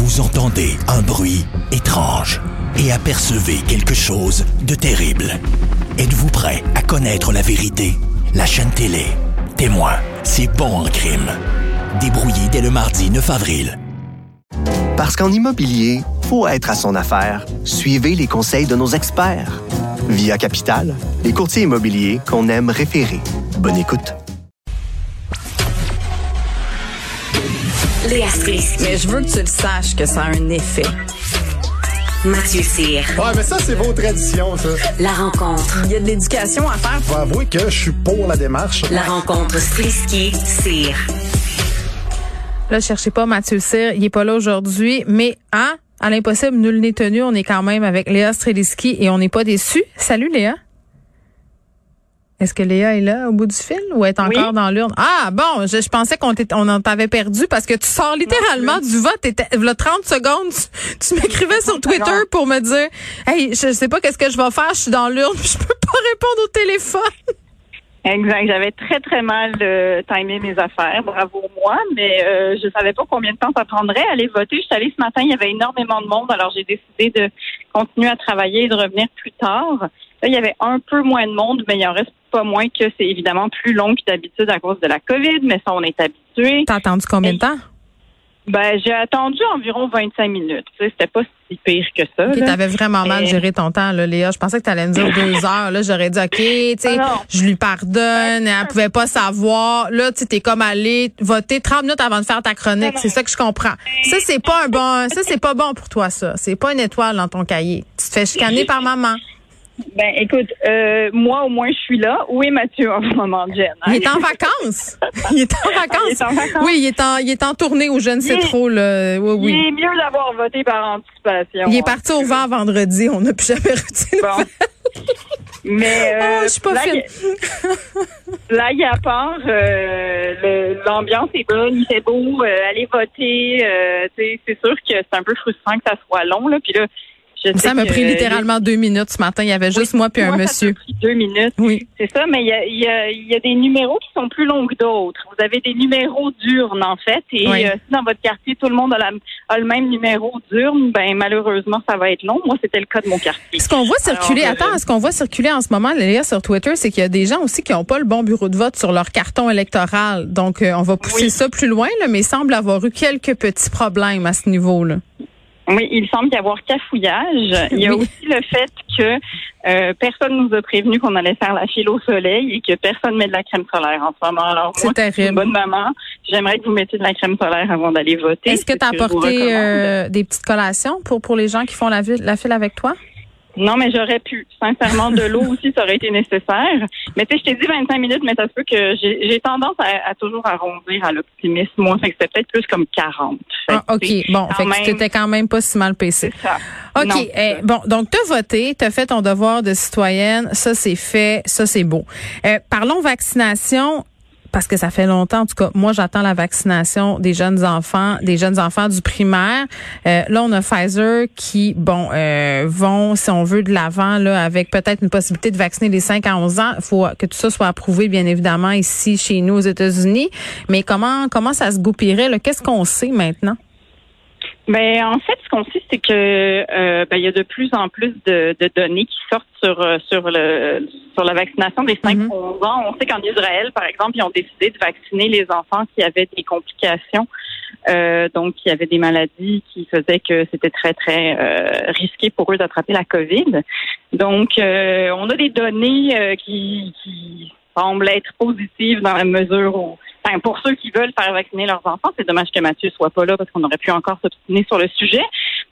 Vous entendez un bruit étrange et apercevez quelque chose de terrible. Êtes-vous prêt à connaître la vérité? La chaîne télé Témoin, c'est bon en crime. Débrouillé dès le mardi 9 avril. Parce qu'en immobilier, faut être à son affaire. Suivez les conseils de nos experts. Via Capital, les courtiers immobiliers qu'on aime référer. Bonne écoute. Léa Strisky. Mais je veux que tu le saches que ça a un effet. Mathieu Cyr. Ouais, mais ça, c'est vos traditions, ça. La rencontre. Il y a de l'éducation à faire. Faut avouer que je suis pour la démarche. La rencontre Strisky-Cyr. Là, cherchez pas Mathieu Cyr, il est pas là aujourd'hui, mais à l'impossible, nul n'est tenu, on est quand même avec Léa Streliski et on n'est pas déçus. Salut Léa. Est-ce que Léa est là au bout du fil ou est encore dans l'urne? Ah bon, je pensais qu'on t'avait perdu parce que tu sors littéralement du vote. Là, 30 secondes, tu m'écrivais sur Twitter pour me dire « Hey, je sais pas qu'est-ce que je vais faire, je suis dans l'urne, je peux pas répondre au téléphone. » Exact. J'avais très, très mal timé mes affaires. Bravo moi, mais je savais pas combien de temps ça prendrait à aller voter. Je suis allée ce matin, il y avait énormément de monde, alors j'ai décidé de continuer à travailler et de revenir plus tard. Là, il y avait un peu moins de monde, mais il en reste pas moins que c'est évidemment plus long que d'habitude à cause de la COVID, mais ça, on est habitué. T'as attendu combien de temps? Ben, j'ai attendu environ 25 minutes. Tu sais, c'était pas si pire que ça. OK, t'avais vraiment mal géré ton temps, là, Léa. Je pensais que t'allais me dire 2 heures. Là, j'aurais dit, OK, tu sais, je lui pardonne. Elle pouvait pas savoir. Là, tu t'es comme allé voter 30 minutes avant de faire ta chronique. C'est ça que je comprends. Ça, c'est pas bon pour toi, ça. C'est pas une étoile dans ton cahier. Tu te fais chicaner par maman. Ben, écoute, moi, au moins, je suis là. Où est Mathieu en ce moment, Jen? Il est en vacances. Il est en vacances. Oui, il est en tournée où je ne sais trop, là. Oui. Il est mieux d'avoir voté par anticipation. Il est parti au vent vendredi. On n'a plus jamais reçu de nouvelles. Mais je suis pas fine. Là, il y a part, l'ambiance est bonne, il fait beau, aller voter. C'est sûr que c'est un peu frustrant que ça soit long, là. Puis là, ça m'a pris littéralement 2 minutes ce matin. Il y y juste moi puis un monsieur. Ça m'a pris 2 minutes. Oui. C'est ça, mais il y a des numéros qui sont plus longs que d'autres. Vous avez des numéros d'urne, en fait. Et si dans votre quartier, tout le monde a le même numéro d'urne, ben malheureusement, ça va être long. Moi, c'était le cas de mon quartier. Ce qu'on voit circuler, ce qu'on voit circuler en ce moment, Léa, sur Twitter, c'est qu'il y a des gens aussi qui n'ont pas le bon bureau de vote sur leur carton électoral. Donc, on va pousser ça plus loin, là, mais il semble avoir eu quelques petits problèmes à ce niveau-là. Oui, il semble y avoir cafouillage. Il y a aussi le fait que personne nous a prévenu qu'on allait faire la file au soleil et que personne met de la crème solaire en ce moment. Alors, moi, terrible. Je suis une bonne maman. J'aimerais que vous mettiez de la crème solaire avant d'aller voter. Est-ce que tu as apporté des petites collations pour les gens qui font la file avec toi? Non, mais j'aurais pu. Sincèrement, de l'eau aussi, ça aurait été nécessaire. Mais tu sais, je t'ai dit 25 minutes, mais ça se peut que j'ai tendance à toujours arrondir à l'optimisme. Moi, fait que c'était peut-être plus comme 40. OK. Bon, fait que tu t'étais quand même pas si mal pacé. C'est ça. OK. Bon, donc t'as voté, t'as fait ton devoir de citoyenne. Ça, c'est fait. Ça, c'est beau. Parlons vaccination. Parce que ça fait longtemps, en tout cas, moi j'attends la vaccination des jeunes enfants du primaire. Là, on a Pfizer qui, vont, si on veut, de l'avant là, avec peut-être une possibilité de vacciner les 5 à 11 ans. Il faut que tout ça soit approuvé, bien évidemment, ici, chez nous, aux États-Unis. Mais comment ça se goupillerait, là? Qu'est-ce qu'on sait maintenant? Ben en fait, ce qu'on sait, c'est que il y a de plus en plus de données qui sortent sur la vaccination des 5-11 ans. On sait qu'en Israël, par exemple, ils ont décidé de vacciner les enfants qui avaient des complications, donc qui avaient des maladies qui faisaient que c'était très, très risqué pour eux d'attraper la COVID. Donc, on a des données qui semblent être positives dans la mesure où pour ceux qui veulent faire vacciner leurs enfants, c'est dommage que Mathieu soit pas là parce qu'on aurait pu encore s'obstiner sur le sujet.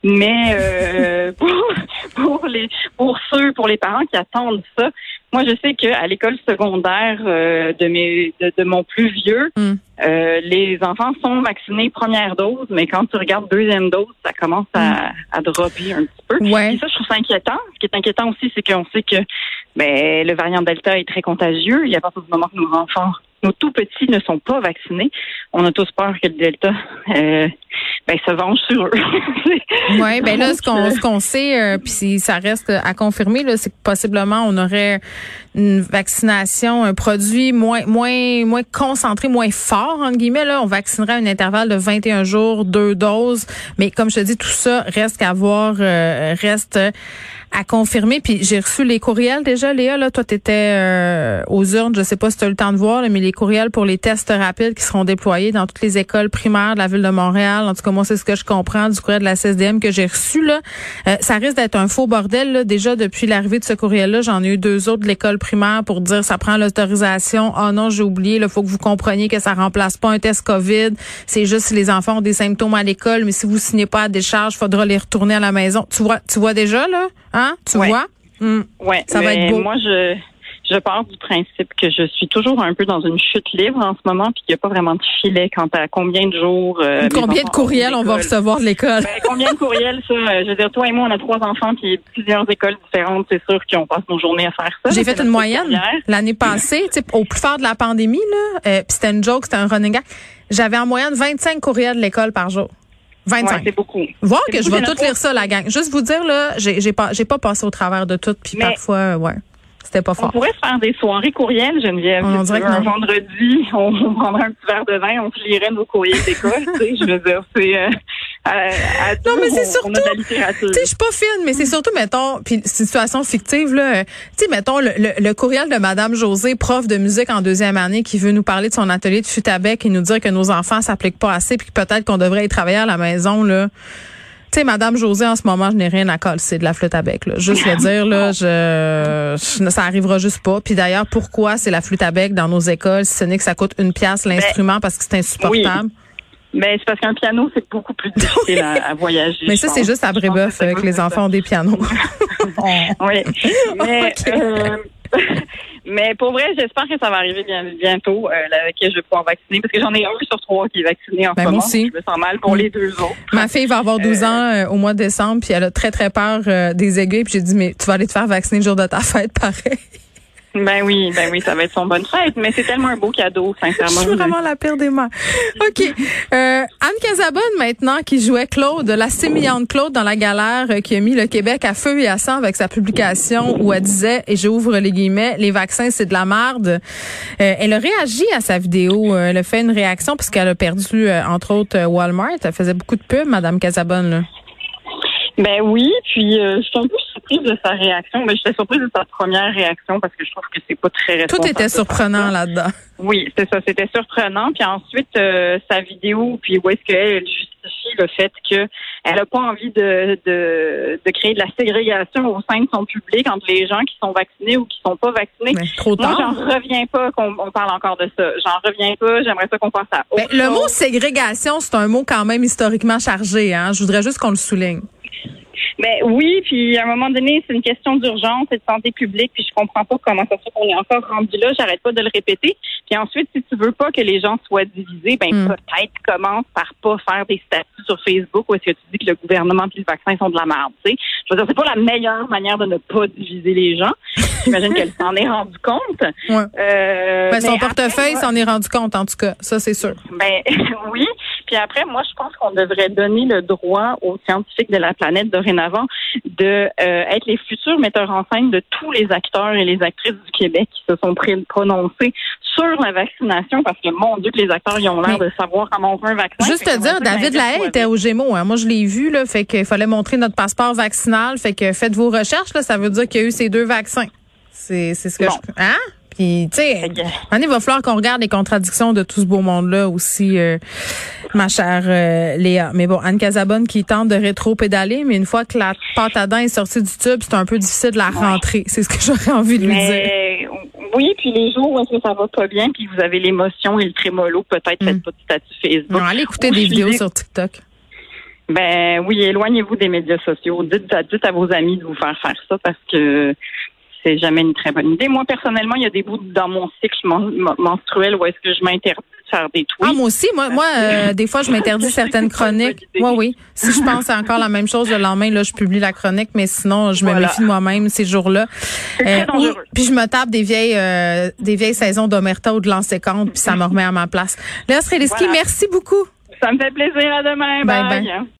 Mais pour les parents qui attendent ça, moi je sais qu'à l'école secondaire de mon plus vieux, les enfants sont vaccinés première dose, mais quand tu regardes deuxième dose, ça commence à dropper un petit peu. Ouais. Et ça, je trouve ça inquiétant. Ce qui est inquiétant aussi, c'est qu'on sait que le variant Delta est très contagieux. Et à partir du moment que nos enfants nos tout petits ne sont pas vaccinés. On a tous peur que le Delta se venge sur eux. Oui, ben là, ce qu'on sait, puis ça reste à confirmer, là, c'est que possiblement on aurait une vaccination, un produit moins concentré, moins fort, entre guillemets. Là, on vaccinerait à un intervalle de 21 jours, 2 doses. Mais comme je te dis, tout ça reste à voir, reste à confirmer. Puis j'ai reçu les courriels déjà, Léa. Là, toi, t'étais aux urnes. Je sais pas si tu as eu le temps de voir, là, mais les courriels pour les tests rapides qui seront déployés dans toutes les écoles primaires de la ville de Montréal. En tout cas, moi, c'est ce que je comprends du courriel de la CSDM que j'ai reçu. Là, ça risque d'être un faux bordel. Là. Déjà, depuis l'arrivée de ce courriel-là, j'en ai eu 2 autres de l'école primaire pour dire ça prend l'autorisation. Oh non, j'ai oublié. Il faut que vous compreniez que ça remplace pas un test COVID. C'est juste si les enfants ont des symptômes à l'école, mais si vous signez pas à décharge, il faudra les retourner à la maison. Tu vois déjà, là? Hein? Tu vois? Ouais, ça va être beau. Moi, je pars du principe que je suis toujours un peu dans une chute libre en ce moment, puis qu'il n'y a pas vraiment de filet quant à combien de jours. Combien de courriels on va recevoir de l'école? Combien de courriels, ça? Je veux dire, toi et moi, on a 3 enfants, puis plusieurs écoles différentes, c'est sûr qu'on passe nos journées à faire ça. J'ai fait une moyenne l'année passée, tu sais, au plus fort de la pandémie, là, puis c'était une joke, c'était un running gag. J'avais en moyenne 25 courriels de l'école par jour. 25. Ouais, c'est beaucoup. Voir que je vais tout lire ça, la gang. Juste vous dire, là, j'ai pas passé au travers de tout, puis parfois, c'était pas fort. On pourrait se faire des soirées courriels, Geneviève. On dirait que un vendredi, on prendrait un petit verre de vin, on se lirait nos courriels d'école, tu sais, je veux dire, c'est... non, mais c'est surtout, on a de la littérature. Tu sais, je suis pas fine, mais c'est surtout, mettons, puis situation fictive, là, tu sais, mettons, le courriel de Madame Josée, prof de musique en 2e année, qui veut nous parler de son atelier de flûte à bec et nous dire que nos enfants s'appliquent pas assez, puis que peut-être qu'on devrait y travailler à la maison, là. Tu sais, Madame Josée, en ce moment, je n'ai rien à coller, c'est de la flûte à bec, là. Juste le dire, là, ça arrivera juste pas. Puis d'ailleurs, pourquoi c'est la flûte à bec dans nos écoles, si ce n'est que ça coûte 1 piastre l'instrument parce que c'est insupportable? Oui. Mais c'est parce qu'un piano, c'est beaucoup plus difficile à voyager. Mais ça, c'est juste à Brébeuf que les enfants ont des pianos. Oui. Mais, mais pour vrai, j'espère que ça va arriver bientôt, que je vais pouvoir vacciner, parce que j'en ai 1 sur 3 qui est vacciné en ce moment. Moi aussi. Je me sens mal pour les 2 autres. Ma fille va avoir 12 ans au mois de décembre, puis elle a très, très peur des aiguilles. Puis j'ai dit, mais tu vas aller te faire vacciner le jour de ta fête, pareil. Ben oui, ça va être son bonne fête, mais c'est tellement un beau cadeau, sincèrement. Je suis vraiment la pire des mères. OK. Anne Casabonne, maintenant, qui jouait Claude, la sémillante Claude dans La Galère, qui a mis le Québec à feu et à sang avec sa publication où elle disait, et j'ouvre les guillemets, les vaccins, c'est de la merde. Elle a réagi à sa vidéo. Elle a fait une réaction parce qu'elle a perdu, entre autres, Walmart. Elle faisait beaucoup de pubs, Madame Casabonne, là. Ben oui, puis je suis un peu surprise de sa réaction. Mais j'étais surprise de sa première réaction parce que je trouve que c'est pas très responsable. Tout était surprenant là-dedans. Oui, c'est ça, c'était surprenant. Puis ensuite, sa vidéo, puis où est-ce qu'elle justifie le fait que elle a pas envie de créer de la ségrégation au sein de son public entre les gens qui sont vaccinés ou qui sont pas vaccinés. Mais trop tard. Moi, j'en reviens pas qu'on parle encore de ça. J'en reviens pas. J'aimerais ça qu'on passe à autre chose. Le mot ségrégation, c'est un mot quand même historiquement chargé, hein. Je voudrais juste qu'on le souligne. Ben oui, puis à un moment donné, c'est une question d'urgence et de santé publique, puis je comprends pas comment ça se fait qu'on est encore rendu là, j'arrête pas de le répéter. Puis ensuite, si tu veux pas que les gens soient divisés, peut-être commence par pas faire des statuts sur Facebook où est-ce que tu dis que le gouvernement et le vaccin sont de la merde, tu sais. Je veux dire, c'est pas la meilleure manière de ne pas diviser les gens. J'imagine qu'elle s'en est rendue compte. Ouais. Son portefeuille s'en est rendu compte, en tout cas. Ça, c'est sûr. Ben oui. Puis après, moi, je pense qu'on devrait donner le droit aux scientifiques de la planète dorénavant de être les futurs metteurs en scène de tous les acteurs et les actrices du Québec qui se sont prononcés sur la vaccination, parce que, mon Dieu, que les acteurs, ils ont l'air de savoir comment on fait un vaccin. Juste te dire, David Lahaye était aux Gémeaux. Hein. Moi, je l'ai vu, là, fait qu'il fallait montrer notre passeport vaccinal. Fait que faites vos recherches, là, ça veut dire qu'il y a eu ces 2 vaccins. C'est ce que Hein? Puis, tu sais, il va falloir qu'on regarde les contradictions de tout ce beau monde-là aussi, ma chère Léa. Mais bon, Anne Casabonne qui tente de rétro-pédaler, mais une fois que la pâte à dents est sortie du tube, c'est un peu difficile de la rentrer. C'est ce que j'aurais envie de lui dire. Oui, puis les jours où est-ce que ça va pas bien, puis vous avez l'émotion et le trémolo, peut-être faites pas de statut Facebook. Non, allez écouter des vidéos sur TikTok. Ben oui, éloignez-vous des médias sociaux. Dites à vos amis de vous faire ça parce que c'est jamais une très bonne idée. Moi, personnellement, il y a des bouts dans mon cycle menstruel où est-ce que je m'interdis de faire des tweets. Ah, moi aussi. Moi, des fois, je m'interdis certaines chroniques. Oui. Si je pense à encore la même chose le lendemain, là, je publie la chronique, mais sinon, je me méfie de moi-même ces jours-là. C'est très dangereux. Puis je me tape des vieilles saisons d'Omerta ou de Lancé-Compte, puis ça me remet à ma place. Léa Streliski, merci beaucoup. Ça me fait plaisir. À demain. Bye.